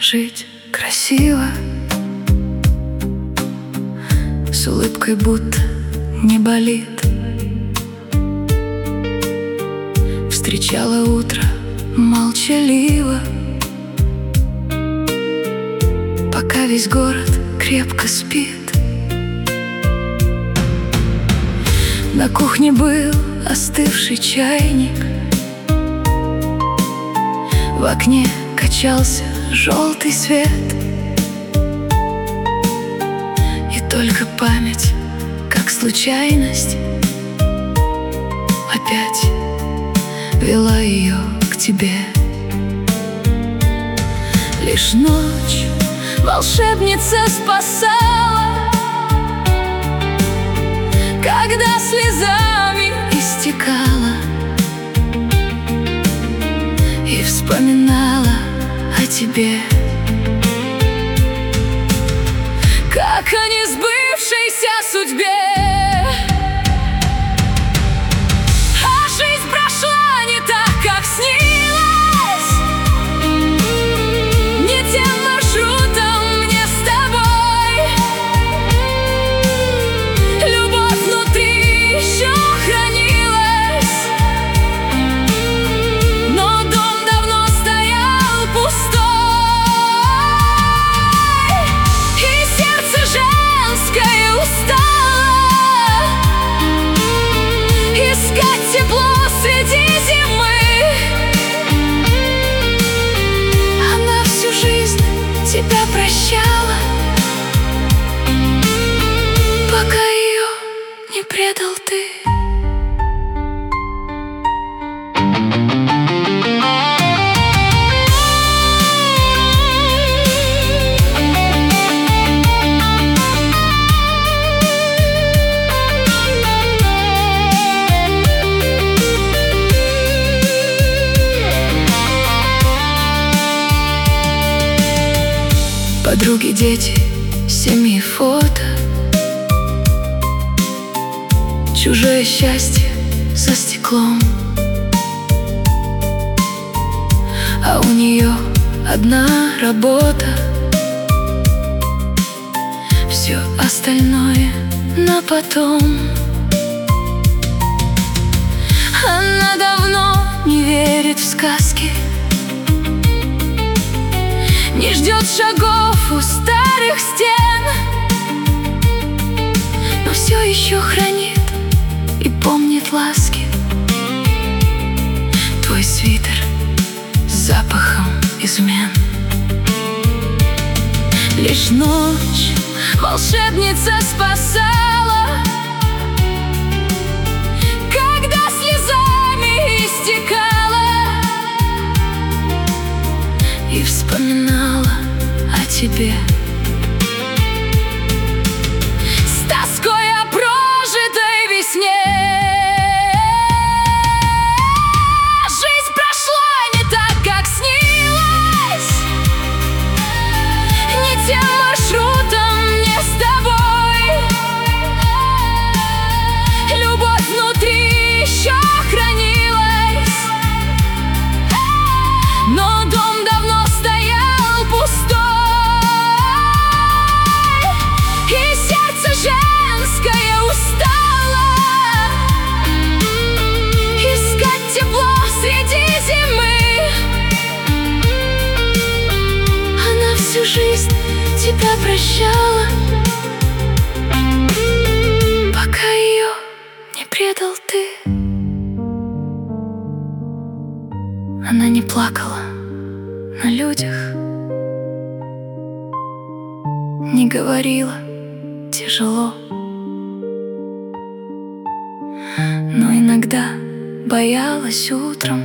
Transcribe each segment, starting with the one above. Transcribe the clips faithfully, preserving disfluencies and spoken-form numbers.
жить красиво, с улыбкой будто не болит. Встречала утро молчаливо, пока весь город крепко спит. На кухне был остывший чайник, в окне качался желтый свет, и только память, как случайность, опять вела ее к тебе. Лишь ночь волшебница спасала, когда слезами истекала, и вспоминала о тебе, как о несбывшейся судьбе. А жизнь прошла не так, как снилось, не тем маршрутом мне с тобой. Любовь внутри еще хранилась, но дом давно стоял пустой, и сердце женское устало искать тепло среди зимы. Она всю жизнь тебя прощала, пока ее не предал ты. Подруги, дети, семьи, фото, чужое счастье за стеклом, а у нее одна работа, все остальное на потом. Она давно не верит в сказки, не ждет шагов у старых стен, но все еще хранит и помнит ласки. Твой свитер с запахом измен. Лишь ночь волшебница спасала, когда слезами истекала, и вспоминала о тебе с тоской о прожитой весне. Жизнь прошла не так, как снилось, не тем маршрутом мне с тобой. Любовь внутри еще хранилась, но дом давно стоял пустой, и сердце женское устало искать тепло среди зимы. Она всю жизнь тебя прощала, пока ее не предал ты. Она не плакала на людях, не говорила тяжело, но иногда боялась утром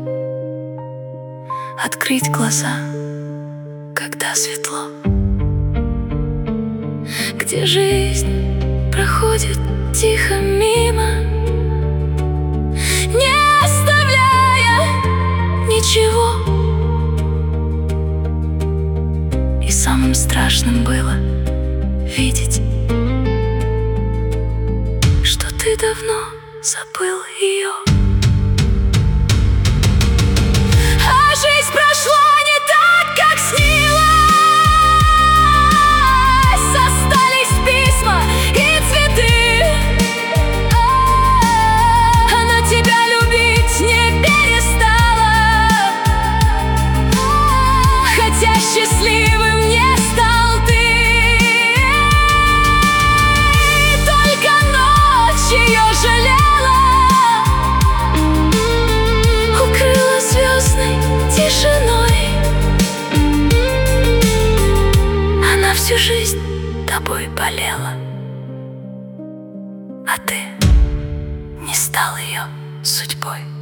открыть глаза, когда светло, где жизнь проходит тихо мимо, не оставляя ничего. И самым страшным было видеть, что ты давно забыл ее. А жизнь прошла не так, как снилось. жизнь тобой болела, а ты не стал ее судьбой.